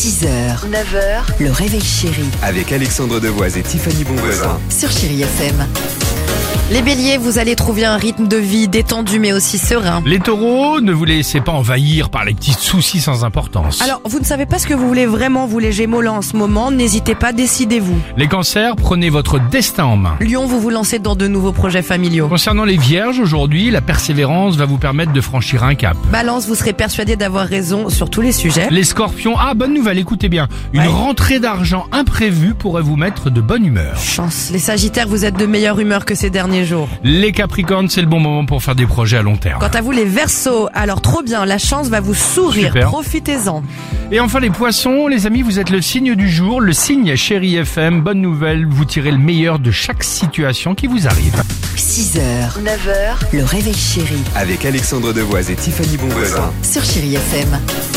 6h, 9h, le réveil chéri Avec Alexandre Devoise et Tiffany Bonvoisin. sur Chéri FM. Les béliers, vous allez trouver un rythme de vie détendu mais aussi serein. Les taureaux, ne vous laissez pas envahir par les petits soucis sans importance. Alors, vous ne savez pas ce que vous voulez vraiment, vous les gémeaux, là en ce moment, n'hésitez pas, décidez-vous. Les cancers, prenez votre destin en main. Lion, vous vous lancez dans de nouveaux projets familiaux. Concernant les vierges, aujourd'hui, la persévérance va vous permettre de franchir un cap. Balance, vous serez persuadé d'avoir raison sur tous les sujets. Les scorpions, bonne nouvelle, écoutez bien. Une rentrée d'argent imprévue pourrait vous mettre de bonne humeur. Chance, les sagittaires, vous êtes de meilleure humeur que ces derniers jours. Les capricornes, c'est le bon moment pour faire des projets à long terme. Quant à vous les verseaux, alors trop bien, la chance va vous sourire, Super. profitez-en. Et enfin les poissons, les amis, vous êtes le signe du jour, le signe Chéri FM. Bonne nouvelle, vous tirez le meilleur de chaque situation qui vous arrive. 6h, 9h, le réveil chéri Avec Alexandre Devoise et Tiffany Bonvoisin. sur Chéri FM.